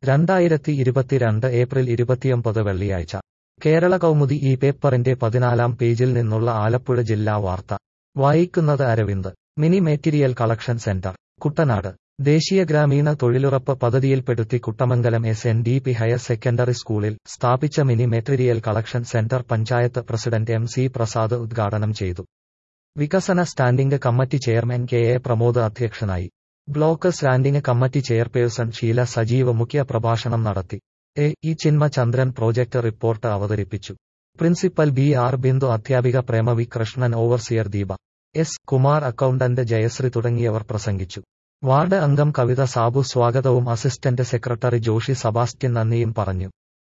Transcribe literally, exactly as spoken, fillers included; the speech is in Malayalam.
രണ്ടായിരത്തി ഇരുപത്തിരണ്ട് ഏപ്രിൽ ഇരുപത്തിയൊമ്പത് വെള്ളിയാഴ്ച കേരള കൗമുദി ഈ പേപ്പറിന്റെ പതിനാലാം പേജിൽ നിന്നുള്ള ആലപ്പുഴ ജില്ലാ വാർത്ത വായിക്കുന്നത് Aravind. Mini material collection centre Kuttanad. ദേശീയ ഗ്രാമീണ തൊഴിലുറപ്പ് പദ്ധതിയിൽപ്പെടുത്തി Kuttamangalam S N D P higher secondary സ്കൂളിൽ സ്ഥാപിച്ച mini material collection centre panchayat president M C Prasad ഉദ്ഘാടനം ചെയ്തു. വികസന standing committee chairman K A Pramod അധ്യക്ഷനായി. Block standing committee chairperson Sheela Sajeev മുഖ്യ പ്രഭാഷണം നടത്തി. A E Chinmachandran project report അവതരിപ്പിച്ചു. പ്രിൻസിപ്പൽ ബി ആർ ബിന്ദു, അധ്യാപിക Prema V Krishnan, overseer Deepa S Kumar, accountant Jayashree തുടങ്ങിയവർ പ്രസംഗിച്ചു. വാർഡ് അംഗം കവിത സാബു സ്വാഗതവും അസിസ്റ്റന്റ് സെക്രട്ടറി ജോഷി സബാസ്റ്റ്യൻ നന്ദിയും പറഞ്ഞു.